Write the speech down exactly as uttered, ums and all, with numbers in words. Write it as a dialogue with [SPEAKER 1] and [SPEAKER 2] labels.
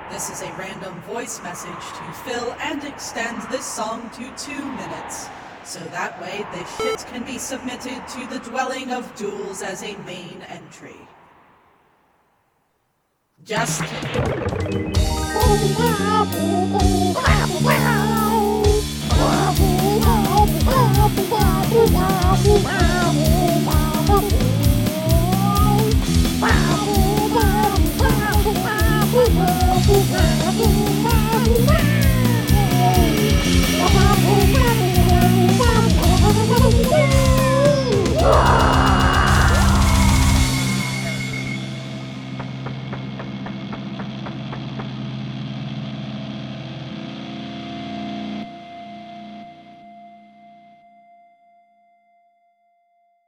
[SPEAKER 1] This is a random voice message to fill and extend this song to two minutes. So that way the shit can be submitted to the Dwelling of Duels as a main entry. Just kidding.